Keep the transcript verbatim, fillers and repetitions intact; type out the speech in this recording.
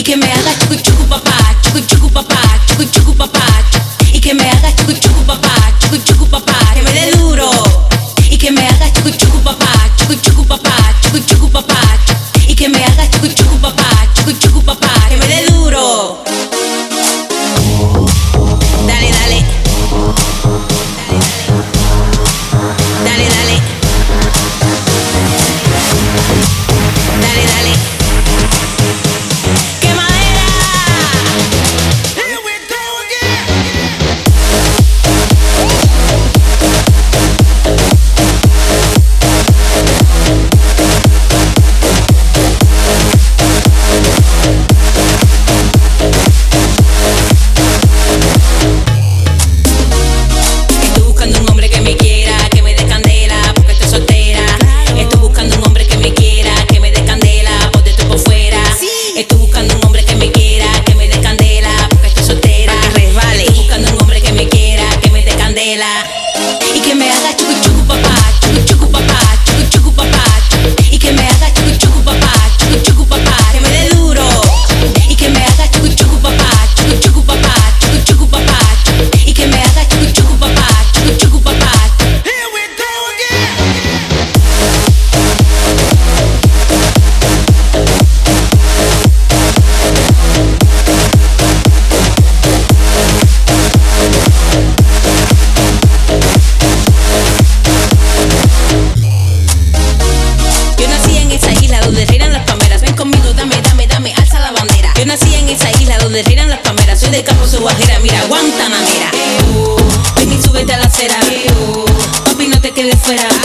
que me haga chucu chucu papá, chucu chucu papá, chucu chucu papá, y que me haga chucu chucu papá, chucu chucu papá, que me dé duro, y que me haga chucu chucu papá, chucu chucu papá, chucu chucu papá, y que me haga chucu chucu papá, chucu chucu papá, que me dé duro. Dale, dale. Dale, dale. Dale, dale. ¡Qué madera! Here we go again. Estoy buscando un hombre que me quiera, que me dé candela, porque estoy soltera. Estoy buscando un hombre que me quiera, que me dé candela, por dentro y por fuera. Estoy buscando un hombre que me quiera, que me dé candela, porque estoy soltera. Que resbale. Estoy buscando un hombre que me quiera, que me dé candela, y que me haga chucu chucu papá, chucu chucu papá, chucu chucu papá, y que me haga chucu chucu papá, chucu chucu papá, que me dé duro, y que me haga chucu chucu papá, chucu chucu papá, chucu chucu papá, y que me haga chucu chucu papá, chucu chucu papá. Here we go again. Yo nací en esa isla donde reinan las palmeras. Ven conmigo, dame, dame, dame, alza la bandera. Yo nací en esa isla donde reinan las palmeras. Soy de campo, soy guajira, mira, Guantanamera. Ven y súbete a la acera. Papi, no te quedes fuera.